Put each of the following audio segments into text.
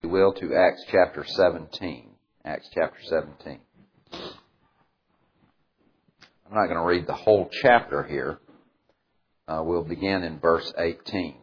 you will, to Acts chapter 17. Acts chapter 17. I'm not going to read the whole chapter here. We'll begin in verse 18.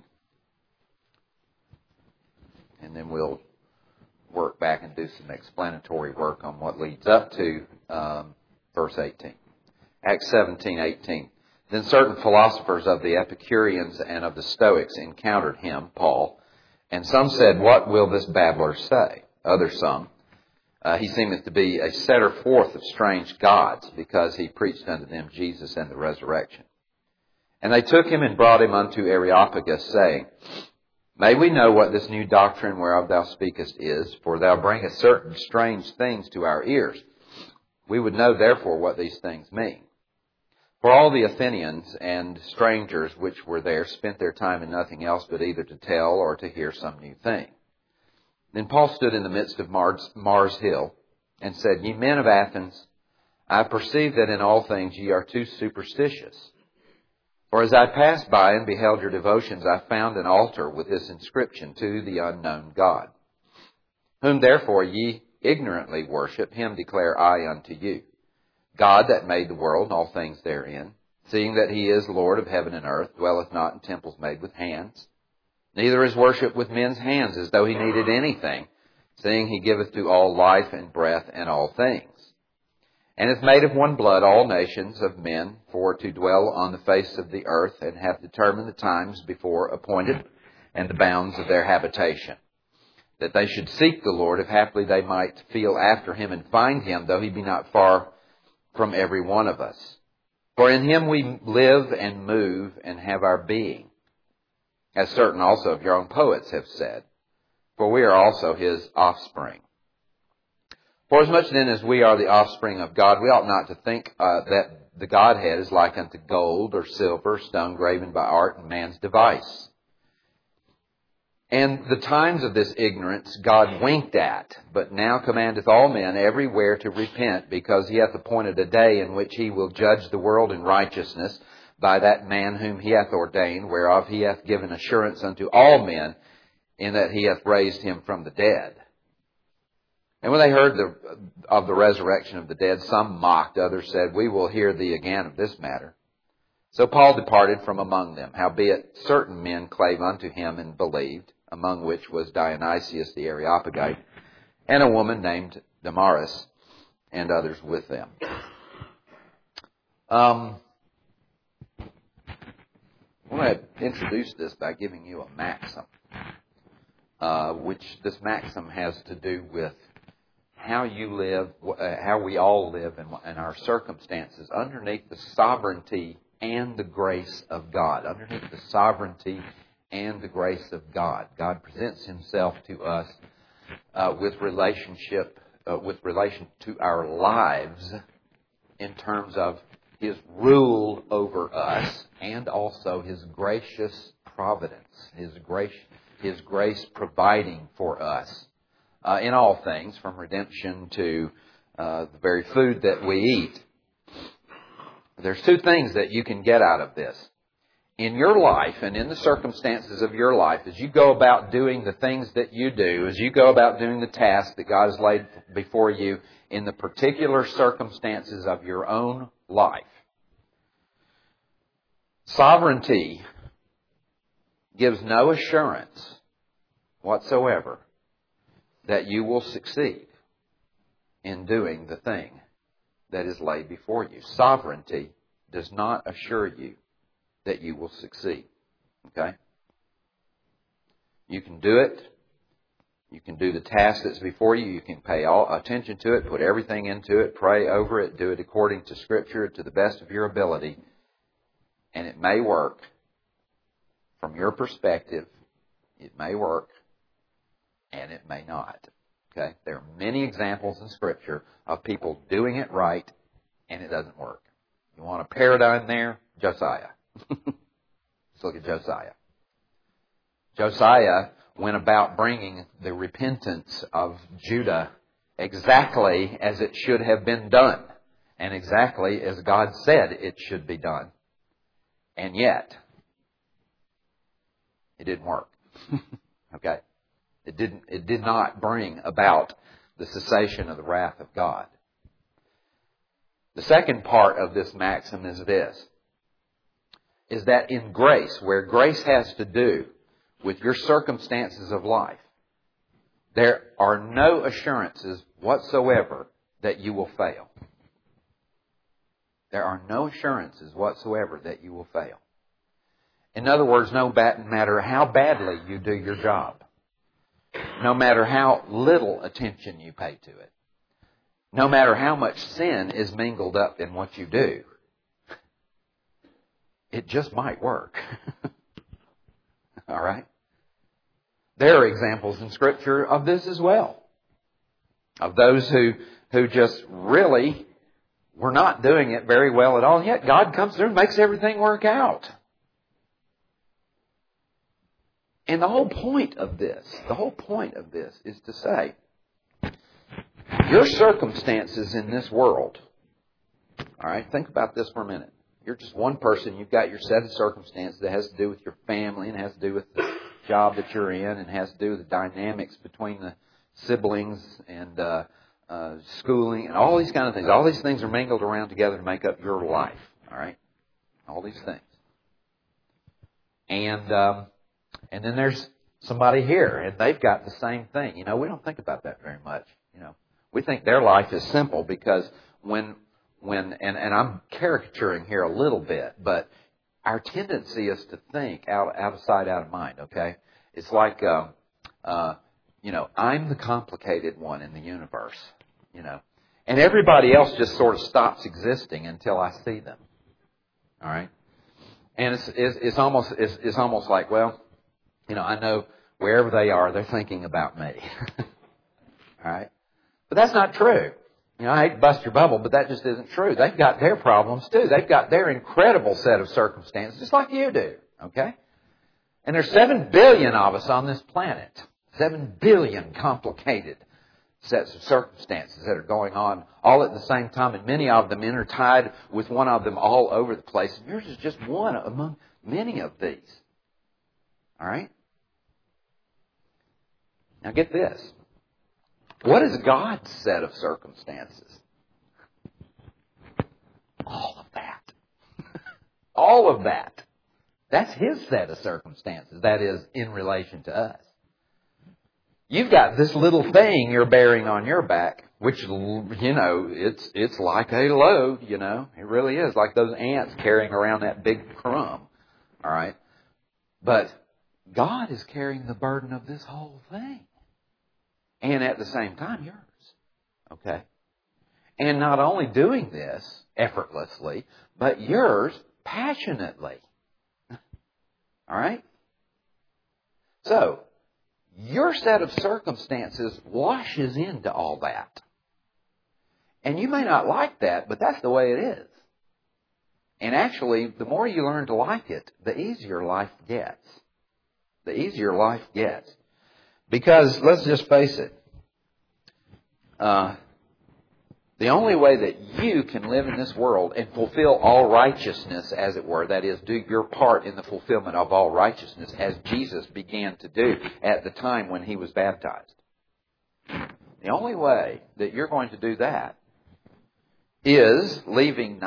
And then we'll work back and do some explanatory work on what leads up to verse 18. Acts 17:18. Then certain philosophers of the Epicureans and of the Stoics encountered him, Paul, and some said, "What will this babbler say?" Others some, "He seemeth to be a setter forth of strange gods, because he preached unto them Jesus and the resurrection." And they took him and brought him unto Areopagus, saying, "May we know what this new doctrine whereof thou speakest is? For thou bringest certain strange things to our ears. We would know therefore what these things mean." For all the Athenians and strangers which were there spent their time in nothing else but either to tell or to hear some new thing. Then Paul stood in the midst of Mars Hill and said, "Ye men of Athens, I perceive that in all things ye are too superstitious. For as I passed by and beheld your devotions, I found an altar with this inscription, To the unknown God. Whom therefore ye ignorantly worship, him declare I unto you. God that made the world and all things therein, seeing that he is Lord of heaven and earth, dwelleth not in temples made with hands, neither is worship with men's hands as though he needed anything, seeing he giveth to all life and breath and all things. And hath made of one blood all nations of men for to dwell on the face of the earth, and hath determined the times before appointed and the bounds of their habitation, that they should seek the Lord, if haply they might feel after him and find him, though he be not far from every one of us. For in him we live and move and have our being, as certain also of your own poets have said, for we are also his offspring. For as much then as we are the offspring of God, we ought not to think that the Godhead is like unto gold or silver, stone graven by art and man's device. And the times of this ignorance God winked at, but now commandeth all men everywhere to repent, because he hath appointed a day in which he will judge the world in righteousness by that man whom he hath ordained, whereof he hath given assurance unto all men, in that he hath raised him from the dead. And when they heard of the resurrection of the dead, some mocked, others said, "We will hear thee again of this matter." So Paul departed from among them. Howbeit certain men clave unto him and believed, among which was Dionysius the Areopagite, and a woman named Damaris, and others with them. I want to introduce this by giving you a maxim, which this maxim has to do with how you live, how we all live in our circumstances underneath the sovereignty and the grace of God. Underneath the sovereignty and the grace of God. God presents himself to us with relation to our lives in terms of his rule over us, and also his gracious providence, his grace providing for us in all things, from redemption to the very food that we eat. There's two things that you can get out of this. In your life and in the circumstances of your life, as you go about doing the things that you do, as you go about doing the tasks that God has laid before you in the particular circumstances of your own life, sovereignty gives no assurance whatsoever that you will succeed in doing the thing that is laid before you. Sovereignty does not assure you that you will succeed. Okay? You can do it. You can do the task that's before you. You can pay all attention to it, put everything into it, pray over it, do it according to Scripture to the best of your ability. And it may work. From your perspective, it may work, and it may not. Okay? There are many examples in Scripture of people doing it right, and it doesn't work. You want a paradigm there? Josiah. Let's look at Josiah. Josiah went about bringing the repentance of Judah exactly as it should have been done, and exactly as God said it should be done. And yet, it didn't work. Okay? It did not bring about the cessation of the wrath of God. The second part of this maxim is this, is that in grace, where grace has to do with your circumstances of life, there are no assurances whatsoever that you will fail. There are no assurances whatsoever that you will fail. In other words, no matter how badly you do your job, no matter how little attention you pay to it, no matter how much sin is mingled up in what you do, it just might work. All right? There are examples in Scripture of this as well. Of those who just really were not doing it very well at all, and yet God comes through and makes everything work out. And the whole point of this is to say, your circumstances in this world, all right, think about this for a minute. You're just one person. You've got your set of circumstances that has to do with your family and has to do with the job that you're in and has to do with the dynamics between the siblings and schooling and all these kind of things. All these things are mingled around together to make up your life. All right? All these things. And then there's somebody here and they've got the same thing. You know, we don't think about that very much. You know, we think their life is simple because when I'm caricaturing here a little bit, but our tendency is to think out of sight, out of mind, okay? It's like, you know, I'm the complicated one in the universe, you know, and everybody else just sort of stops existing until I see them, all right? And it's almost like, well, you know, I know wherever they are, they're thinking about me, all right? But that's not true. You know, I hate to bust your bubble, but that just isn't true. They've got their problems too. They've got their incredible set of circumstances, just like you do, okay? And there's 7 billion of us on this planet. 7 billion complicated sets of circumstances that are going on all at the same time, and many of them intertied with one of them all over the place. And yours is just one among many of these. All right? Now get this. What is God's set of circumstances? All of that. All of that. That's His set of circumstances. That is, in relation to us. You've got this little thing you're bearing on your back, which, you know, it's like a load, you know. It really is, like those ants carrying around that big crumb. All right? But God is carrying the burden of this whole thing. And at the same time, yours. Okay? And not only doing this effortlessly, but yours passionately. All right? So, your set of circumstances washes into all that. And you may not like that, but that's the way it is. And actually, the more you learn to like it, the easier life gets. The easier life gets. Because, let's just face it, the only way that you can live in this world and fulfill all righteousness, as it were, that is, do your part in the fulfillment of all righteousness, as Jesus began to do at the time when He was baptized. The only way that you're going to do that is leaving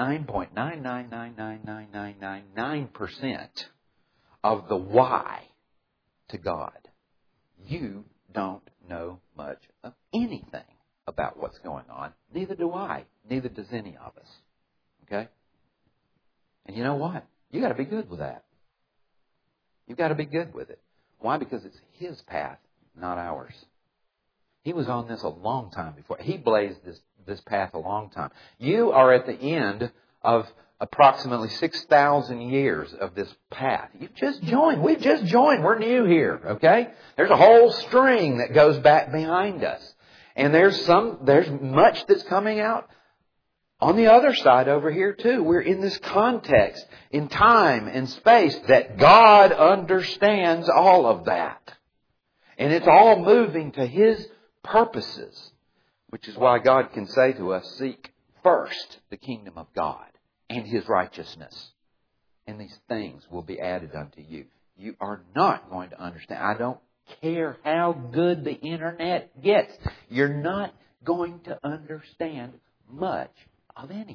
99.9999999% of the why to God. You don't know much of anything about what's going on. Neither do I. Neither does any of us. Okay? And you know what? You got to be good with that. You've got to be good with it. Why? Because it's His path, not ours. He was on this a long time before. He blazed this path a long time. You are at the end of approximately 6,000 years of this path. You've just joined. We've just joined. We're new here, okay? There's a whole string that goes back behind us. And there's much that's coming out on the other side over here too. We're in this context, in time and space, that God understands all of that. And it's all moving to His purposes, which is why God can say to us, seek first the kingdom of God and His righteousness, and these things will be added unto you. You are not going to understand. I don't care how good the internet gets. You're not going to understand much of anything.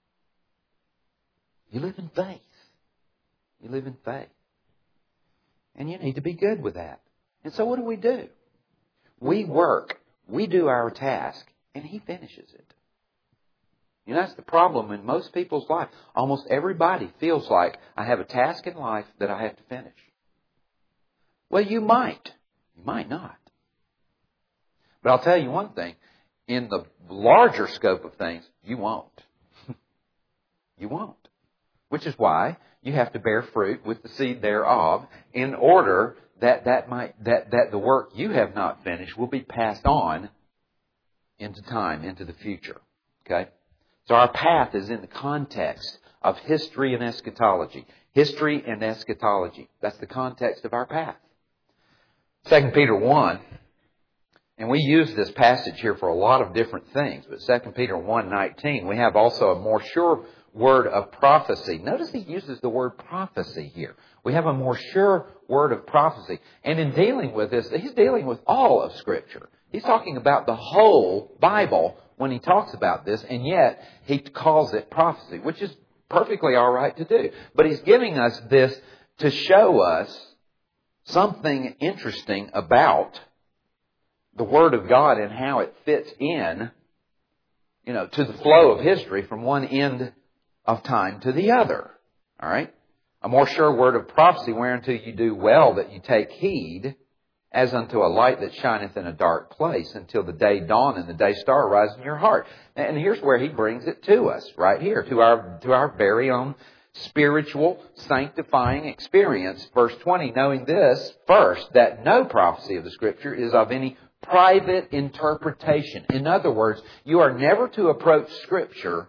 You live in faith. You live in faith. And you need to be good with that. And so what do? We work. We do our task. And He finishes it. You know, that's the problem in most people's life. Almost everybody feels like, I have a task in life that I have to finish. Well, you might. You might not. But I'll tell you one thing. In the larger scope of things, you won't. You won't. Which is why you have to bear fruit with the seed thereof in order that the work you have not finished will be passed on into time, into the future. Okay? So our path is in the context of history and eschatology. History and eschatology. That's the context of our path. 2 Peter 1, and we use this passage here for a lot of different things, but 2 Peter 1:19, we have also a more sure word of prophecy. Notice he uses the word prophecy here. We have a more sure word of prophecy. And in dealing with this, he's dealing with all of Scripture. He's talking about the whole Bible when he talks about this, and yet he calls it prophecy, which is perfectly all right to do. But he's giving us this to show us something interesting about the Word of God and how it fits in, to the flow of history from one end of time to the other. All right? A more sure word of prophecy, whereunto you do well that you take heed, as unto a light that shineth in a dark place, until the day dawn and the day star arise in your heart. And here's where he brings it to us, right here, to our very own spiritual sanctifying experience. Verse 20, knowing this, first, that no prophecy of the Scripture is of any private interpretation. In other words, you are never to approach Scripture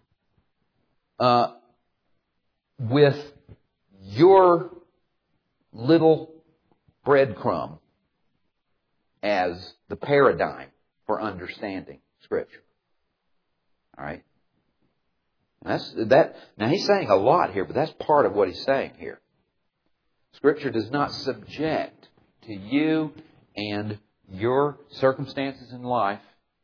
with your little breadcrumb as the paradigm for understanding Scripture. All right? Now he's saying a lot here, but that's part of what he's saying here. Scripture does not subject to you and your circumstances in life.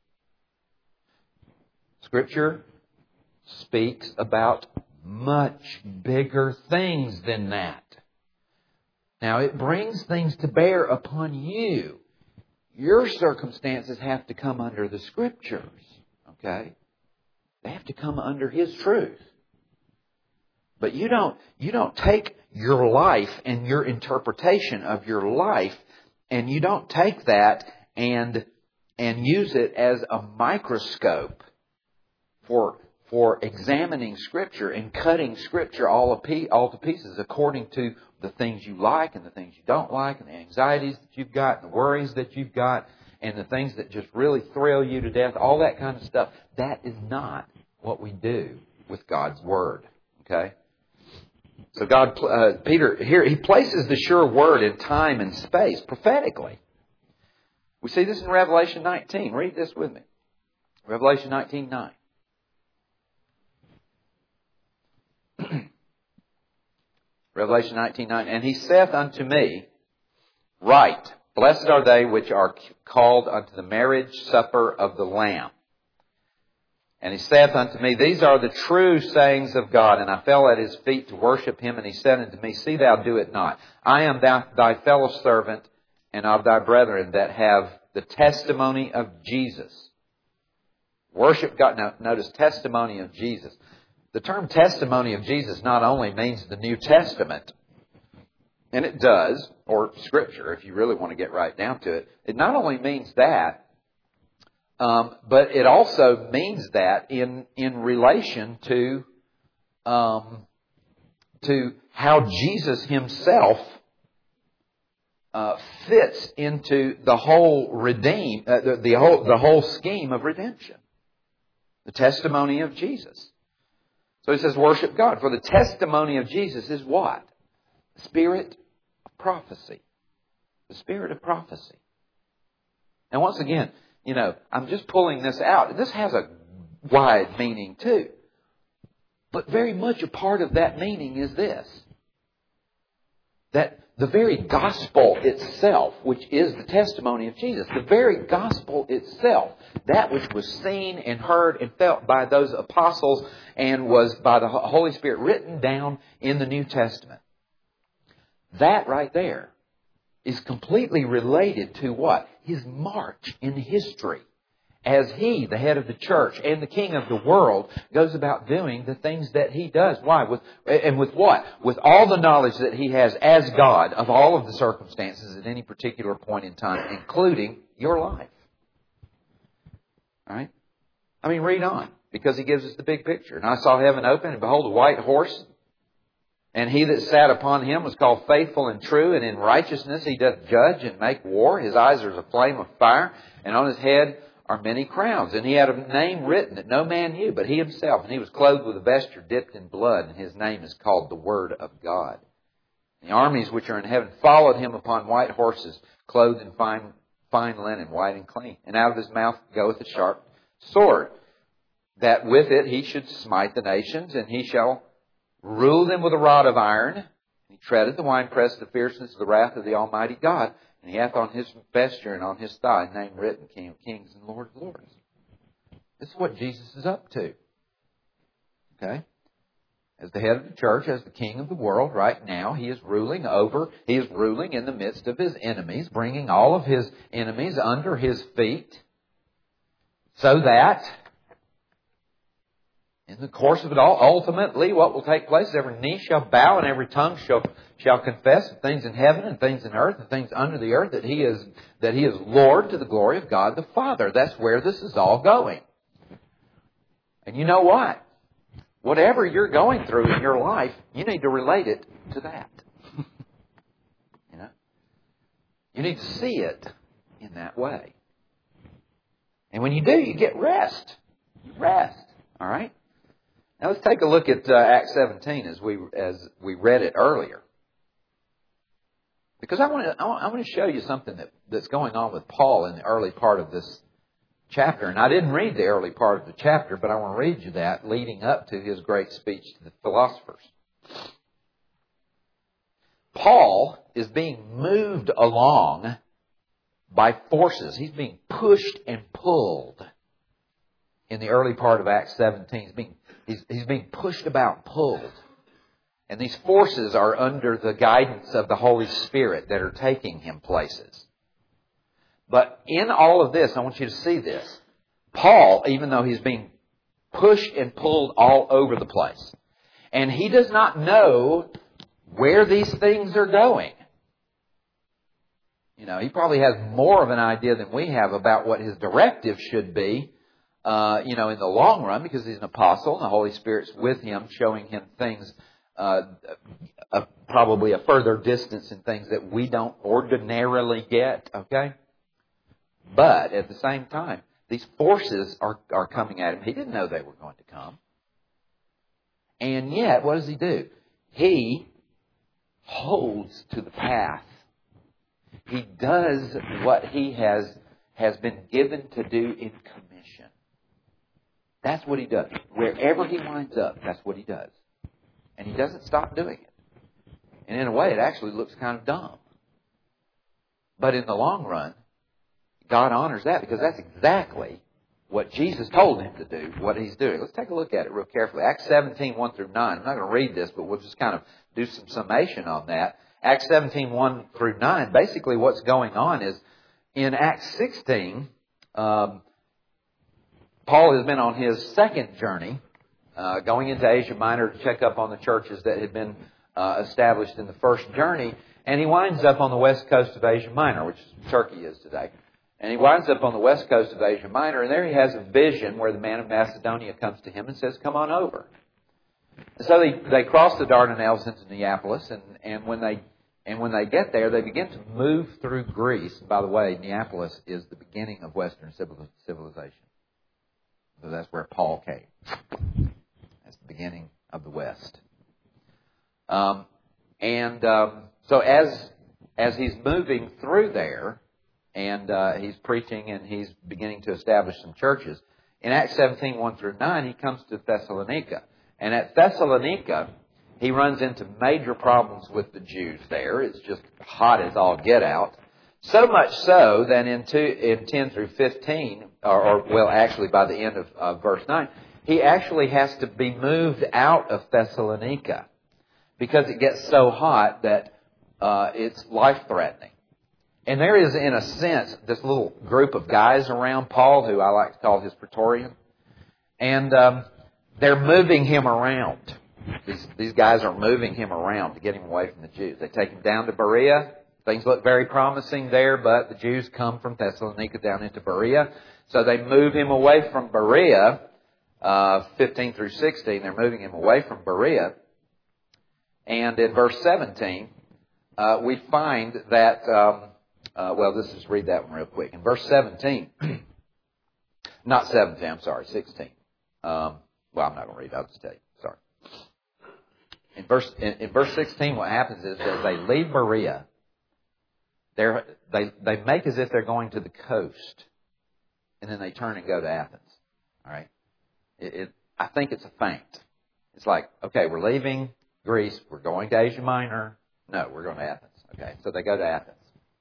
Scripture speaks about much bigger things than that. Now, it brings things to bear upon you. Your circumstances have to come under the Scriptures. Okay? They have to come under His truth. But you don't take your life and your interpretation of your life, and you don't take that and use it as a microscope for examining Scripture and cutting Scripture all to pieces according to the things you like and the things you don't like and the anxieties that you've got and the worries that you've got and the things that just really thrill you to death, all that kind of stuff. That is not what we do with God's Word. Okay? So Peter, here, he places the sure Word in time and space prophetically. We see this in Revelation 19. Read this with me. Revelation 19:9. Revelation 19:9. And he saith unto me, Write, blessed are they which are called unto the marriage supper of the Lamb. And he saith unto me, These are the true sayings of God. And I fell at his feet to worship him. And he said unto me, See thou do it not. I am thy fellow servant and of thy brethren that have the testimony of Jesus. Worship God. Now, notice testimony of Jesus. The term testimony of Jesus not only means the New Testament, and it does, or Scripture, if you really want to get right down to it. It not only means that, but it also means that in relation to how Jesus Himself fits into the whole the whole scheme of redemption. The testimony of Jesus. So he says, worship God. For the testimony of Jesus is what? The spirit of prophecy. The spirit of prophecy. And once again, I'm just pulling this out. This has a wide meaning too. But very much a part of that meaning is this. That the very gospel itself, which is the testimony of Jesus, the very gospel itself, that which was seen and heard and felt by those apostles and was by the Holy Spirit written down in the New Testament, that right there is completely related to what? His march in history. As He, the head of the church and the King of the world, goes about doing the things that He does. Why? With what? With all the knowledge that He has as God of all of the circumstances at any particular point in time, including your life. All right? I mean, read on, because He gives us the big picture. And I saw heaven open, and behold, a white horse. And He that sat upon him was called Faithful and True, and in righteousness He doth judge and make war. His eyes are as a flame of fire, and on His head are many crowns. And He had a name written that no man knew but He Himself. And He was clothed with a vesture dipped in blood, and His name is called the Word of God. And the armies which are in heaven followed Him upon white horses, clothed in fine linen, white and clean. And out of His mouth goeth a sharp sword, that with it He should smite the nations, and He shall rule them with a rod of iron. He treadeth the winepress of the fierceness of the wrath of the Almighty God. And He hath on His vesture and on His thigh a name written, King of Kings and Lord of Lords. This is what Jesus is up to. Okay? As the head of the church, as the King of the world, right now, He is ruling in the midst of His enemies, bringing all of His enemies under His feet, so that in the course of it all, ultimately, what will take place is every knee shall bow and every tongue shall confess of things in heaven and things in earth and things under the earth that He is Lord to the glory of God the Father. That's where this is all going. And you know what? Whatever you're going through in your life, you need to relate it to that. You know? You need to see it in that way. And when you do, you get rest. You rest. All right? Now let's take a look at Acts 17 as we read it earlier. Because I want to show you something that's going on with Paul in the early part of this chapter. And I didn't read the early part of the chapter, but I want to read you that leading up to his great speech to the philosophers. Paul is being moved along by forces. He's being pushed and pulled in the early part of Acts 17. He's being pushed about, pulled. And these forces are under the guidance of the Holy Spirit that are taking him places. But in all of this, I want you to see this. Paul, even though he's being pushed and pulled all over the place, and he does not know where these things are going. You know, he probably has more of an idea than we have about what his directive should be, in the long run, because he's an apostle and the Holy Spirit's with him, showing him things, probably a further distance in things that we don't ordinarily get, okay? But at the same time, these forces are coming at him. He didn't know they were going to come. And yet, what does he do? He holds to the path. He does what he has been given to do in commission. That's what he does. Wherever he winds up, that's what he does. And he doesn't stop doing it. And in a way, it actually looks kind of dumb. But in the long run, God honors that because that's exactly what Jesus told him to do, what he's doing. Let's take a look at it real carefully. Acts 17, 1 through 9. I'm not going to read this, but we'll just kind of do some summation on that. Acts 17, 1 through 9, basically what's going on is in Acts 16, Paul has been on his second journey, going into Asia Minor to check up on the churches that had been established in the first journey. And he winds up on the west coast of Asia Minor, which Turkey is today. And he winds up on the west coast of Asia Minor, and there he has a vision where the man of Macedonia comes to him and says, "Come on over." And so they cross the Dardanelles into Neapolis, and when they get there, they begin to move through Greece. And by the way, Neapolis is the beginning of Western civilization. So that's where Paul came. That's the beginning of the West. So as he's moving through there, and he's preaching and he's beginning to establish some churches, in Acts 17, 1 through 9, he comes to Thessalonica. And at Thessalonica, He runs into major problems with the Jews there. It's just hot as all get out. So much so that in 10 through 15, actually by the end of verse 9, he actually has to be moved out of Thessalonica because it gets so hot that it's life-threatening. And there is, in a sense, this little group of guys around Paul, who I like to call his Praetorian, and they're moving him around. These guys are moving him around to get him away from the Jews. They take him down to Berea. Things look very promising there, but the Jews come from Thessalonica down into Berea. So they move him away from Berea, 15 through 16. They're moving him away from Berea. And in verse 17, we find that, let's just read that one real quick. In verse 17, not 17, I'm sorry, 16. I'm not going to read it, I'll just tell you. Sorry. In verse 16, what happens is that they leave Berea. They make as if they're going to the coast, and then they turn and go to Athens. All right? I think it's a feint. It's like, okay, we're leaving Greece, we're going to Asia Minor. No, we're going to Athens. Okay, so they go to Athens.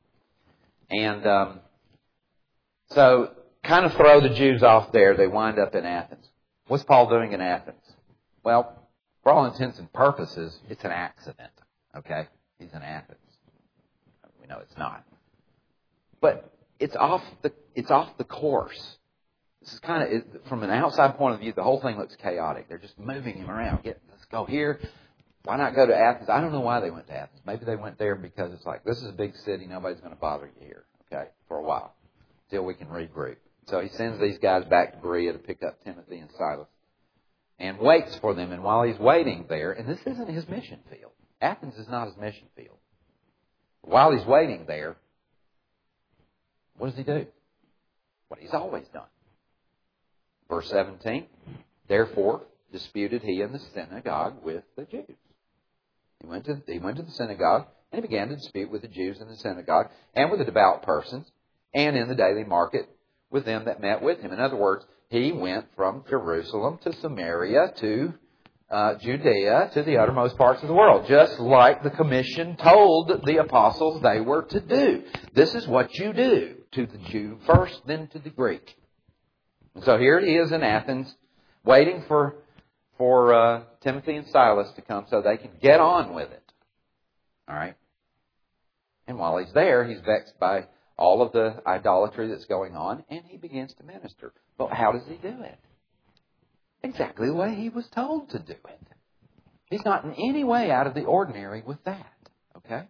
And so kind of throw the Jews off there. They wind up in Athens. What's Paul doing in Athens? Well, for all intents and purposes, it's an accident. Okay? He's in Athens. We know it's not. But it's off the course. This is kind of, from an outside point of view, the whole thing looks chaotic. They're just moving him around. Let's go here. Why not go to Athens? I don't know why they went to Athens. Maybe they went there because it's like, this is a big city. Nobody's going to bother you here, okay, for a while, until we can regroup. So he sends these guys back to Berea to pick up Timothy and Silas and waits for them. And while he's waiting there, and this isn't his mission field. Athens is not his mission field. While he's waiting there, what does he do? What he's always done. Verse 17, therefore disputed he in the synagogue with the Jews. He went to the synagogue and he began to dispute with the Jews in the synagogue and with the devout persons and in the daily market with them that met with him. In other words, he went from Jerusalem to Samaria to Judea to the uttermost parts of the world, just like the commission told the apostles they were to do. This is what you do, to the Jew first, then to the Greek. And so here he is in Athens, waiting for Timothy and Silas to come so they can get on with it. All right? And while he's there, he's vexed by all of the idolatry that's going on, and he begins to minister. But how does he do it? Exactly the way he was told to do it. He's not in any way out of the ordinary with that. Okay?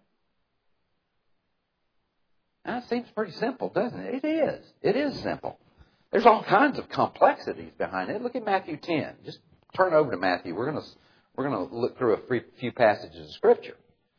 Now, it seems pretty simple, doesn't it? It is. It is simple. There's all kinds of complexities behind it. Look at Matthew 10. Just turn over to Matthew. We're going to look through a few passages of Scripture.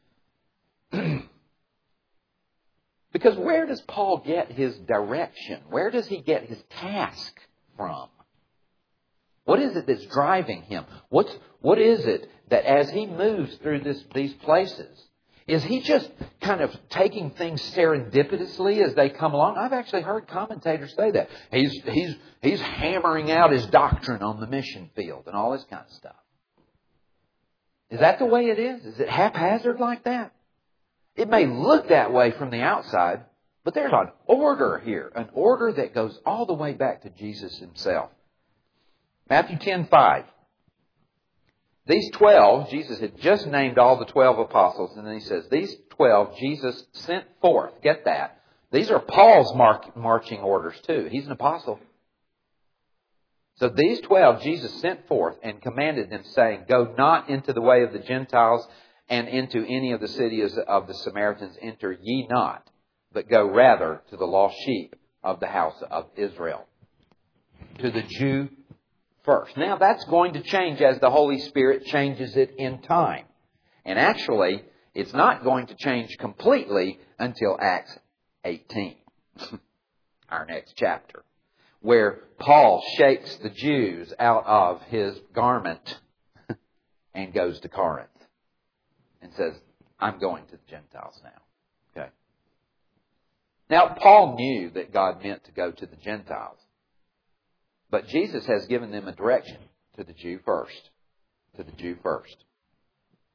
Because where does Paul get his direction? Where does he get his task from? What is it that's driving him? What is it that as he moves through these places, is he just kind of taking things serendipitously as they come along? I've actually heard commentators say that. He's hammering out his doctrine on the mission field and all this kind of stuff. Is that the way it is? Is it haphazard like that? It may look that way from the outside, but there's an order here, an order that goes all the way back to Jesus himself. Matthew 10:5. These 12, Jesus had just named all the 12 apostles, and then he says, these 12 Jesus sent forth. Get that. These are Paul's marching orders too. He's an apostle. So these 12 Jesus sent forth and commanded them, saying, go not into the way of the Gentiles, and into any of the cities of the Samaritans enter ye not, but go rather to the lost sheep of the house of Israel. To the Jew first. Now that's going to change as the Holy Spirit changes it in time. And actually, it's not going to change completely until Acts 18, our next chapter, where Paul shakes the Jews out of his garment and goes to Corinth and says, I'm going to the Gentiles now. Okay. Now, Paul knew that God meant to go to the Gentiles. But Jesus has given them a direction to the Jew first. To the Jew first.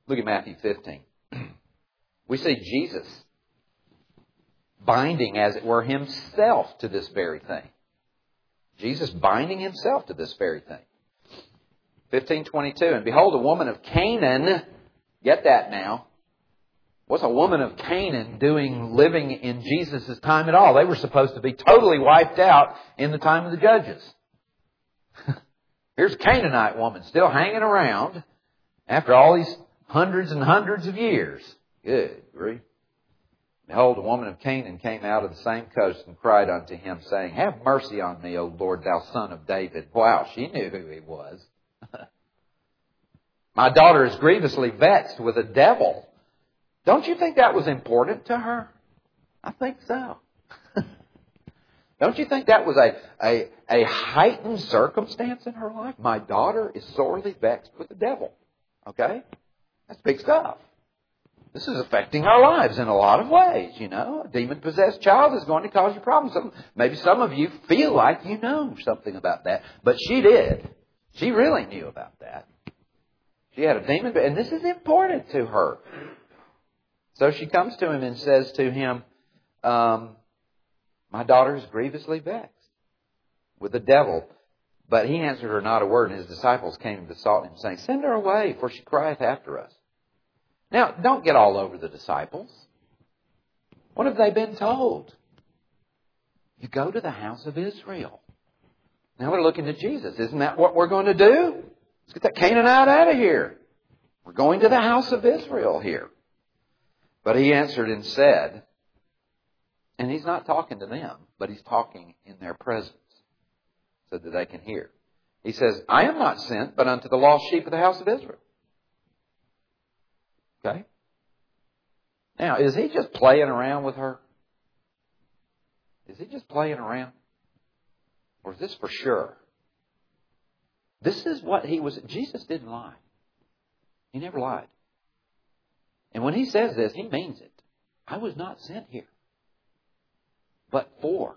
Look at Matthew 15. We see Jesus binding, as it were, himself to this very thing. Jesus binding himself to this very thing. 15:22, and behold, a woman of Canaan, get that now. What's a woman of Canaan doing living in Jesus' time at all? They were supposed to be totally wiped out in the time of the judges. Here's a Canaanite woman still hanging around after all these hundreds and hundreds of years. Good grief. Behold, a woman of Canaan came out of the same coast and cried unto him, saying, Have mercy on me, O Lord, thou son of David. Wow, she knew who he was. My daughter is grievously vexed with a devil. Don't you think that was important to her? I think so. Don't you think that was a heightened circumstance in her life? My daughter is sorely vexed with the devil. Okay? That's big stuff. This is affecting our lives in a lot of ways, you know. A demon-possessed child is going to cause you problems. Maybe some of you feel like you know something about that. But she did. She really knew about that. She had a demon, and this is important to her. So she comes to him and says to him, My daughter is grievously vexed with the devil. But he answered her not a word, and his disciples came and besought him, saying, Send her away, for she crieth after us. Now, don't get all over the disciples. What have they been told? You go to the house of Israel. Now they're looking to Jesus. Isn't that what we're going to do? Let's get that Canaanite out of here. We're going to the house of Israel here. But he answered and said, and he's not talking to them, but he's talking in their presence so that they can hear. He says, I am not sent but unto the lost sheep of the house of Israel. Okay? Now, is he just playing around with her? Is he just playing around? Or is this for sure? This is what he was. Jesus didn't lie. He never lied. And when he says this, he means it. I was not sent here, but for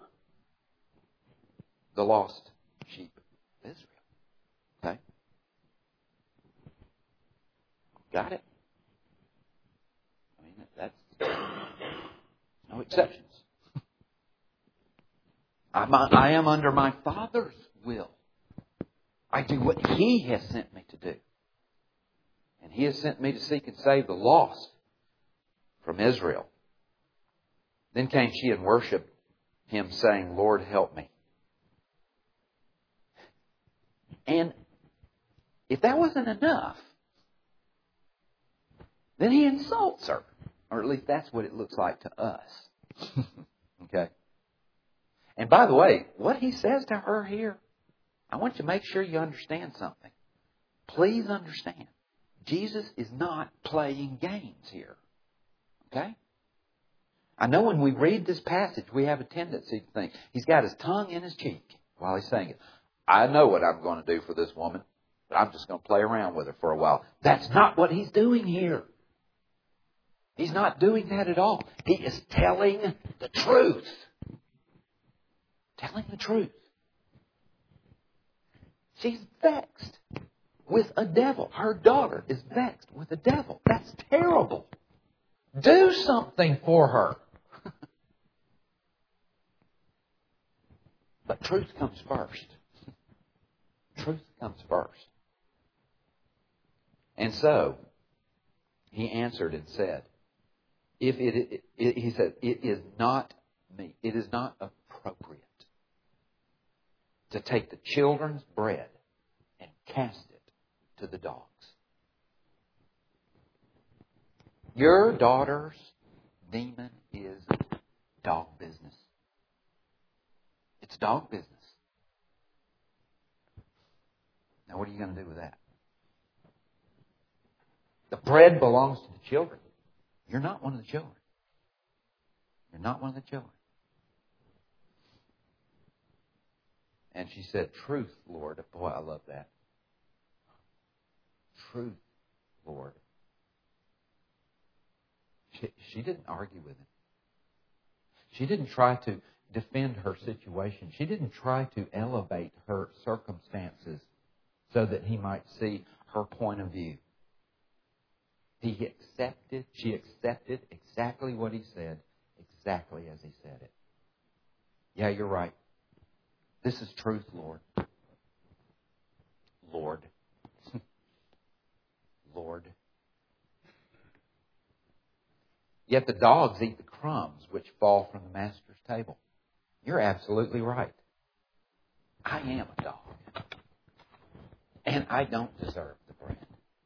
the lost sheep of Israel. Okay? Got it? I mean, that's no exceptions. I am under my Father's will. I do what He has sent me to do. And He has sent me to seek and save the lost from Israel. Then came she and worshipped Him, saying, Lord, help me. And if that wasn't enough, then He insults her. Or at least that's what it looks like to us. Okay? And by the way, what He says to her here, I want you to make sure you understand something. Please understand. Jesus is not playing games here. Okay? I know when we read this passage, we have a tendency to think, He's got His tongue in His cheek while He's saying it. I know what I'm going to do for this woman, but I'm just going to play around with her for a while. That's not what He's doing here. He's not doing that at all. He is telling the truth. Telling the truth. She's vexed with a devil. Her daughter is vexed with a devil. That's terrible. Do something for her. But truth comes first. Truth comes first. And so, he answered and said, he said, it is not me. It is not appropriate to take the children's bread and cast it to the dogs. Your daughter's demon is dog business. It's dog business. Now what are you going to do with that? The bread belongs to the children. You're not one of the children. You're not one of the children. And she said, Truth, Lord. Boy, I love that. Truth, Lord. She didn't argue with him. She didn't try to defend her situation. She didn't try to elevate her circumstances so that he might see her point of view. She accepted exactly what he said, exactly as he said it. Yeah, you're right. This is truth, Lord. Lord. Lord. Yet the dogs eat the crumbs which fall from the master's table. You're absolutely right. I am a dog. And I don't deserve the bread.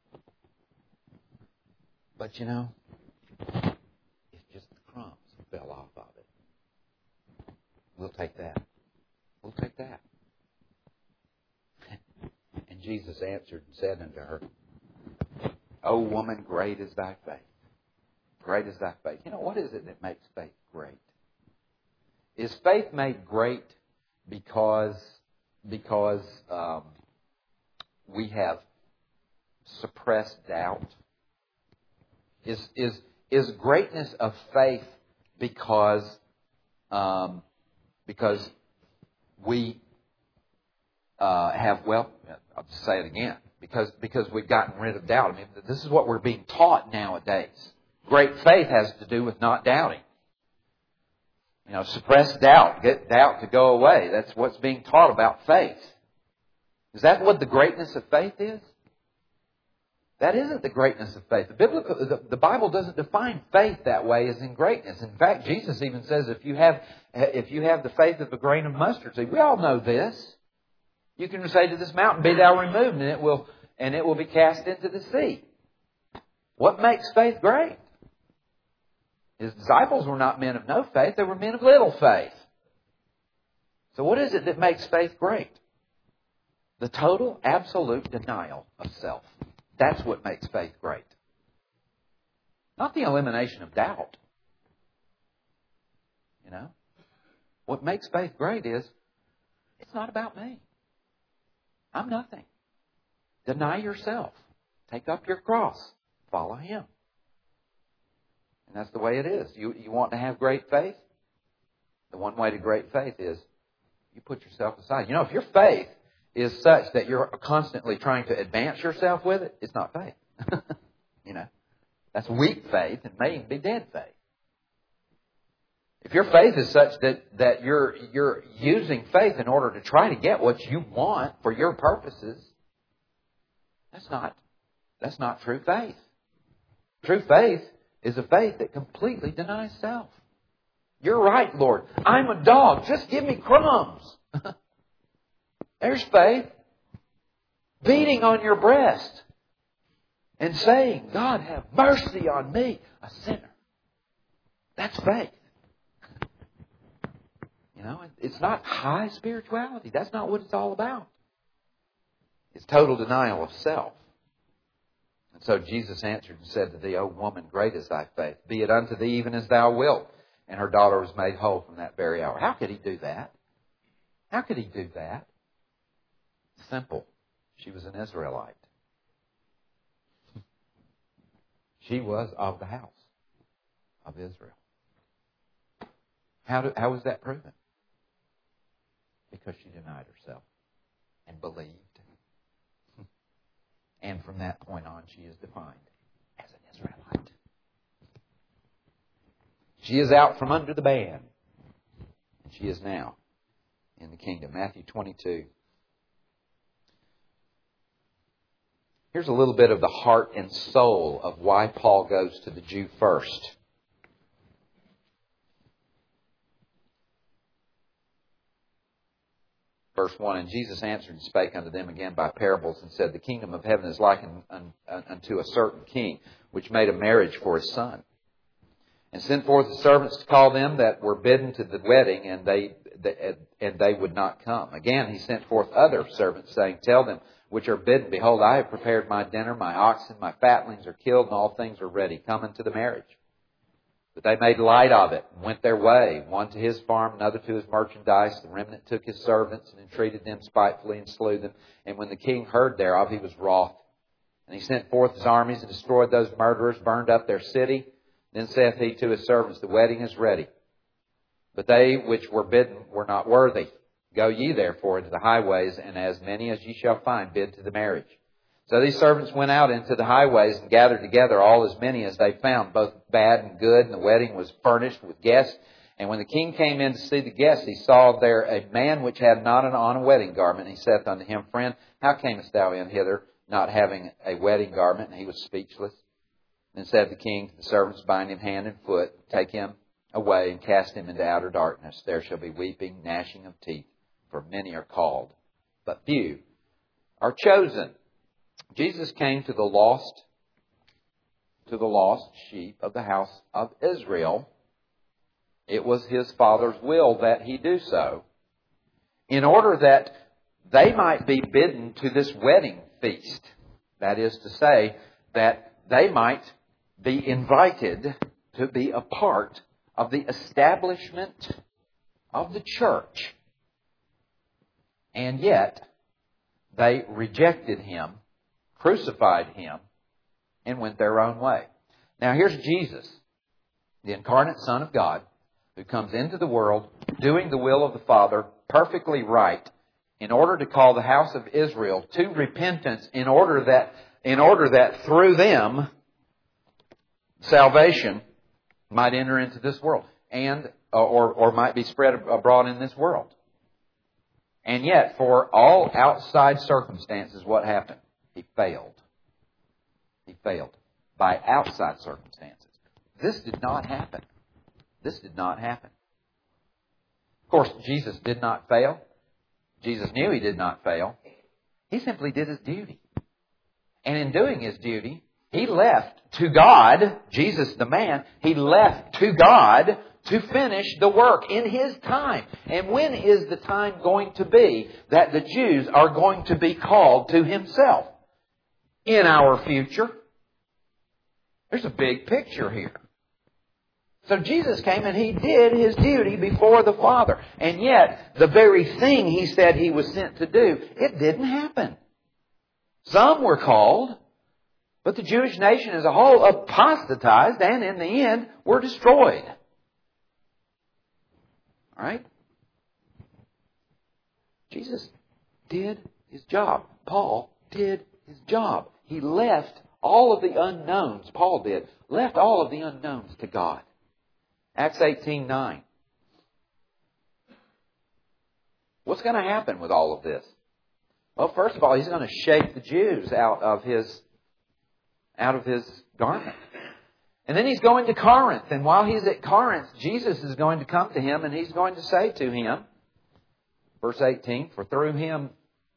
But you know, it's just the crumbs that fell off of it. We'll take that. We'll take that. And Jesus answered and said unto her, O woman, great is thy faith. Great is thy faith. You know, what is it that makes faith great? Is faith made great because we have suppressed doubt? Is greatness of faith because we have, well, I'll say it again, because we've gotten rid of doubt. I mean, this is what we're being taught nowadays. Great faith has to do with not doubting. You know, suppress doubt, get doubt to go away. That's what's being taught about faith. Is that what the greatness of faith is? That isn't the greatness of faith. The Bible doesn't define faith that way as in greatness. In fact, Jesus even says if you have the faith of a grain of mustard seed, we all know this. You can say to this mountain, be thou removed, and it will be cast into the sea. What makes faith great? His disciples were not men of no faith, they were men of little faith. So what is it that makes faith great? The total, absolute denial of self. That's what makes faith great. Not the elimination of doubt. You know? What makes faith great is, it's not about me. I'm nothing. Deny yourself. Take up your cross. Follow Him. And that's the way it is. You want to have great faith? The one way to great faith is you put yourself aside. You know, if your faith is such that you're constantly trying to advance yourself with it, it's not faith. You know, that's weak faith and may even be dead faith. If your faith is such that you're using faith in order to try to get what you want for your purposes, that's not true faith. True faith is a faith that completely denies self. You're right, Lord. I'm a dog. Just give me crumbs. There's faith. Beating on your breast and saying, God, have mercy on me, a sinner. That's faith. You know, it's not high spirituality. That's not what it's all about. It's total denial of self. And so Jesus answered and said to thee, O woman, great is thy faith. Be it unto thee even as thou wilt. And her daughter was made whole from that very hour. How could He do that? How could He do that? Simple. She was an Israelite. She was of the house of Israel. How was that proven? Because she denied herself and believed. And from that point on, she is defined as an Israelite. She is out from under the ban. And she is now in the kingdom. Matthew 22. Here's a little bit of the heart and soul of why Paul goes to the Jew first. Verse 1, And Jesus answered and spake unto them again by parables, and said, The kingdom of heaven is like unto a certain king, which made a marriage for his son, and sent forth the servants to call them that were bidden to the wedding, and they would not come. Again he sent forth other servants, saying, Tell them which are bidden, Behold, I have prepared my dinner, my oxen, my fatlings are killed, and all things are ready. Come unto the marriage. But they made light of it, and went their way, one to his farm, another to his merchandise. The remnant took his servants, and entreated them spitefully, and slew them. And when the king heard thereof, he was wroth. And he sent forth his armies, and destroyed those murderers, burned up their city. Then saith he to his servants, The wedding is ready, but they which were bidden were not worthy. Go ye therefore into the highways, and as many as ye shall find, bid to the marriage. So these servants went out into the highways and gathered together all as many as they found, both bad and good, and the wedding was furnished with guests. And when the king came in to see the guests, he saw there a man which had not on a wedding garment. And he saith unto him, Friend, how camest thou in hither, not having a wedding garment? And he was speechless. Then said the king to the servants, Bind him hand and foot, take him away, and cast him into outer darkness. There shall be weeping, gnashing of teeth, for many are called, but few are chosen. Jesus came to the lost sheep of the house of Israel. It was His Father's will that He do so, in order that they might be bidden to this wedding feast. That is to say, that they might be invited to be a part of the establishment of the church. And yet, they rejected Him, crucified Him, and went their own way. Now here's Jesus, the incarnate Son of God, who comes into the world doing the will of the Father, perfectly right, in order to call the house of Israel to repentance, in order that through them salvation might enter into this world, and or might be spread abroad in this world. And yet, for all outside circumstances, what happened? He failed. He failed by outside circumstances. This did not happen. This did not happen. Of course, Jesus did not fail. Jesus knew He did not fail. He simply did His duty. And in doing His duty, He left to God, Jesus the man, He left to God to finish the work in His time. And when is the time going to be that the Jews are going to be called to Himself? In our future. There's a big picture here. So Jesus came and He did His duty before the Father. And yet, the very thing He said He was sent to do, it didn't happen. Some were called, but the Jewish nation as a whole apostatized and in the end were destroyed. All right? Jesus did His job. Paul did his job. He left all of the unknowns, Paul did, left all of the unknowns to God. Acts 18:9. What's going to happen with all of this? Well, first of all, He's going to shake the Jews out of His garment. And then He's going to Corinth. And while He's at Corinth, Jesus is going to come to him and He's going to say to him, verse 18, for through him,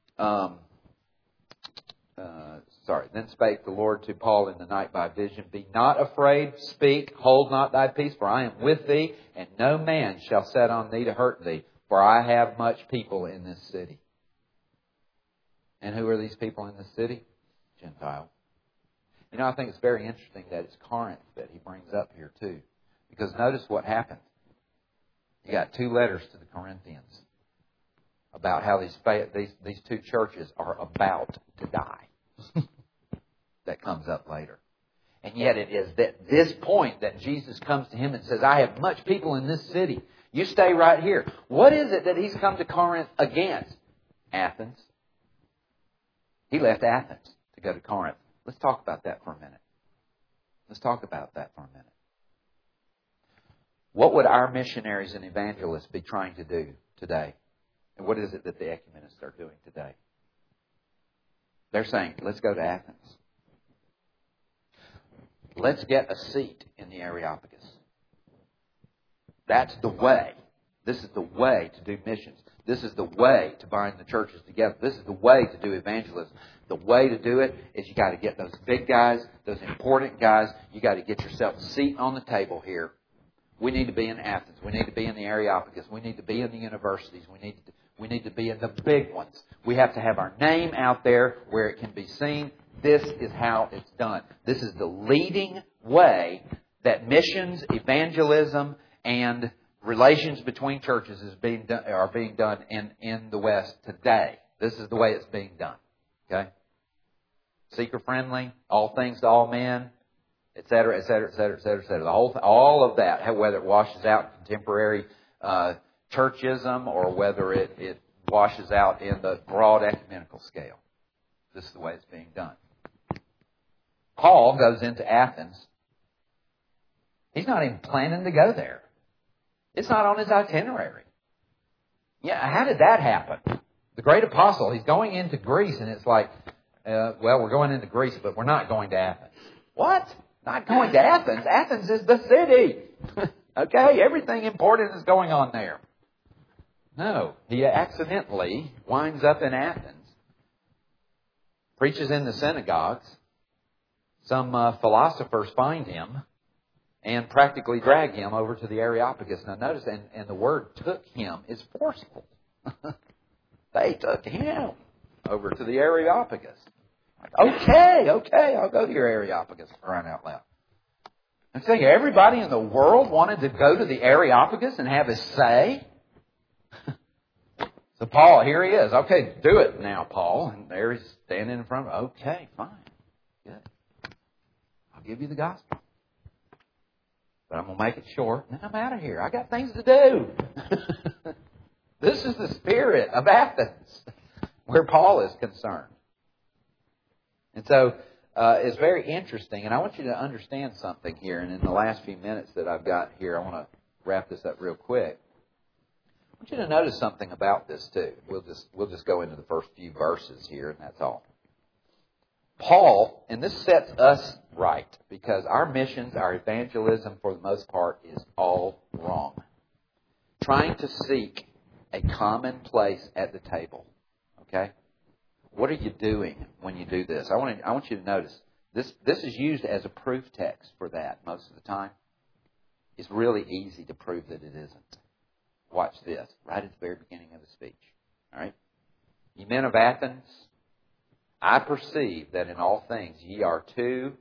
then spake the Lord to Paul in the night by vision, Be not afraid, speak, hold not thy peace, for I am with thee, and no man shall set on thee to hurt thee, for I have much people in this city. And who are these people in this city? Gentiles. You know, I think it's very interesting that it's Corinth that he brings up here too. Because notice what happened. You got 2 letters to the Corinthians about how these 2 churches are about to die. That comes up later. And yet it is at this point that Jesus comes to him and says, I have much people in this city. You stay right here. What is it that He's come to Corinth against? Athens. He left Athens to go to Corinth. Let's talk about that for a minute. What would our missionaries and evangelists be trying to do today? And what is it that the ecumenists are doing today? They're saying, let's go to Athens. Let's get a seat in the Areopagus. That's the way. This is the way to do missions. This is the way to bind the churches together. This is the way to do evangelism. The way to do it is you got to get those big guys, those important guys. You got to get yourself a seat on the table here. We need to be in Athens. We need to be in the Areopagus. We need to be in the universities. We need to be in the big ones. We have to have our name out there where it can be seen. This is how it's done. This is the leading way that missions, evangelism, and relations between churches are being done in the West today. This is the way it's being done. Okay? Seeker friendly, all things to all men, etc., etc., etc., etc., etc. All of that, whether it washes out contemporary churchism or whether it washes out in the broad ecumenical scale. This is the way it's being done. Paul goes into Athens. He's not even planning to go there. It's not on his itinerary. Yeah, how did that happen? The great apostle, he's going into Greece, and it's like, well, we're going into Greece, but we're not going to Athens. What? Not going to Athens? Athens is the city. Okay, everything important is going on there. No, he accidentally winds up in Athens, preaches in the synagogues. Some philosophers find him and practically drag him over to the Areopagus. Now notice, and the word took him is forceful. They took him over to the Areopagus. Okay, I'll go to your Areopagus, for crying out loud. I'm saying everybody in the world wanted to go to the Areopagus and have his say. So Paul, here he is. Okay, do it now, Paul. And there he's standing in front of him. Okay, fine. Good. I'll give you the gospel. But I'm going to make it short, and then I'm out of here. I got things to do. This is the spirit of Athens, where Paul is concerned. And so it's very interesting, and I want you to understand something here. And in the last few minutes that I've got here, I want to wrap this up real quick. I want you to notice something about this too. We'll just go into the first few verses here, and that's all. Paul, and this sets us right, because our missions, our evangelism, for the most part, is all wrong. Trying to seek a common place at the table. Okay? What are you doing when you do this? I want you to notice, this is used as a proof text for that most of the time. It's really easy to prove that it isn't. Watch this, right at the very beginning of the speech. All right? Ye men of Athens, I perceive that in all things ye are too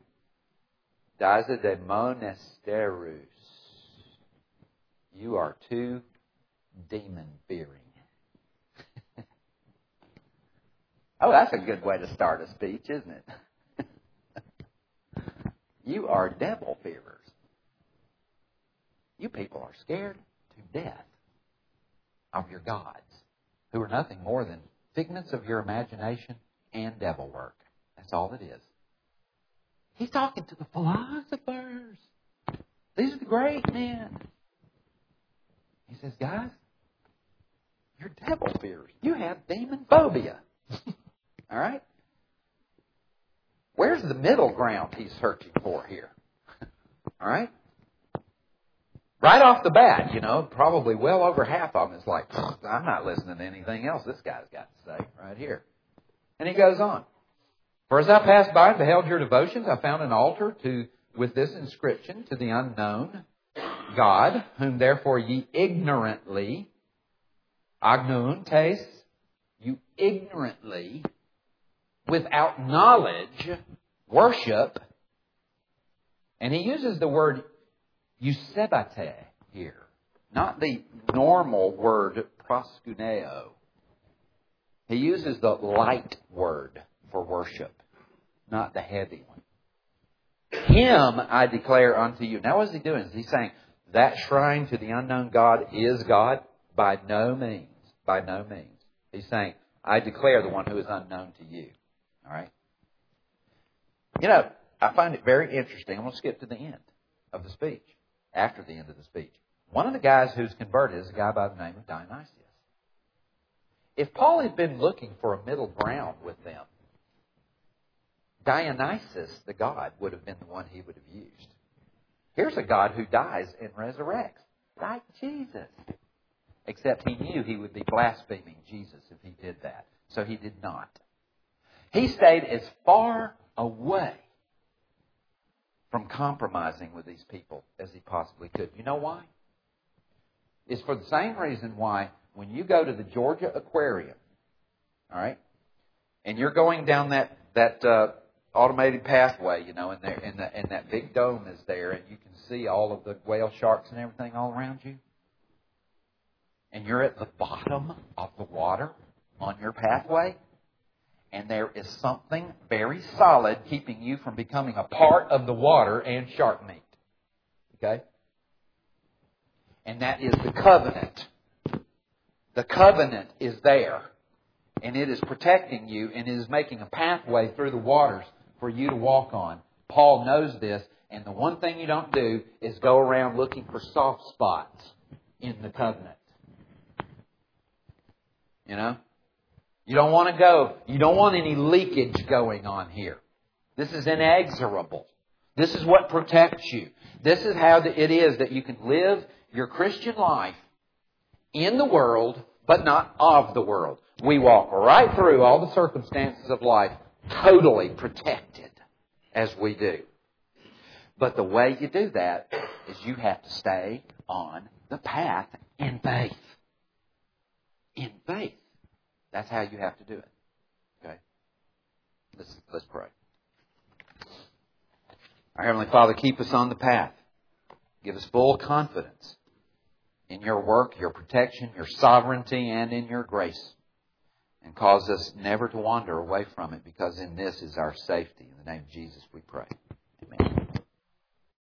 Daisedemonesterus. You are too demon-fearing. Oh, that's a good way to start a speech, isn't it? You are devil-fearers. You people are scared to death of your gods, who are nothing more than figments of your imagination and devil work. That's all it is. He's talking to the philosophers. These are the great men. He says, guys, you're devil fearers. You have demon phobia. All right? Where's the middle ground he's searching for here? All right? Right off the bat, probably well over half of them is like, I'm not listening to anything else this guy's got to say right here. And he goes on. For as I passed by and beheld your devotions, I found an altar with this inscription, to the unknown God, whom therefore ye ignorantly, agnountes, you ignorantly, without knowledge, worship. And he uses the word eusebate here, not the normal word proskuneo. He uses the light word for worship, not the heavy one. Him I declare unto you. Now what is he doing? Is he saying that shrine to the unknown God is God? By no means. By no means. He's saying, I declare the one who is unknown to you. All right? I find it very interesting. I'm going to skip to the end of the speech. After the end of the speech. One of the guys who's converted is a guy by the name of Dionysius. If Paul had been looking for a middle ground with them, Dionysus, the god, would have been the one he would have used. Here's a God who dies and resurrects, like Jesus. Except he knew he would be blaspheming Jesus if he did that. So he did not. He stayed as far away from compromising with these people as he possibly could. You know why? It's for the same reason why when you go to the Georgia Aquarium, all right, and you're going down that automated pathway, and that big dome is there, and you can see all of the whale sharks and everything all around you, and you're at the bottom of the water on your pathway, and there is something very solid keeping you from becoming a part of the water and shark meat. Okay? And that is the covenant. The covenant is there. and it is protecting you, and it is making a pathway through the waters for you to walk on. Paul knows this, and the one thing you don't do is go around looking for soft spots in the covenant. You know? You don't want any leakage going on here. This is inexorable. This is what protects you. This is how it is that you can live your Christian life in the world, but not of the world. We walk right through all the circumstances of life totally protected as we do. But the way you do that is you have to stay on the path in faith. In faith. That's how you have to do it. Okay? Let's pray. Our Heavenly Father, keep us on the path. Give us full confidence in your work, your protection, your sovereignty, and in your grace. And cause us never to wander away from it, because in this is our safety. In the name of Jesus we pray. Amen.